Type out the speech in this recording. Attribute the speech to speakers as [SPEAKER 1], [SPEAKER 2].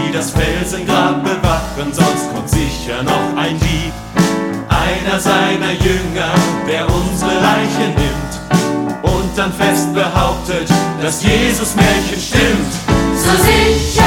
[SPEAKER 1] die das Felsengrab bewachen, sonst kommt sicher noch ein Dieb. Einer seiner Jünger, der unsere Leiche nimmt und dann fest behauptet, dass Jesus Märchen stimmt.
[SPEAKER 2] So sicher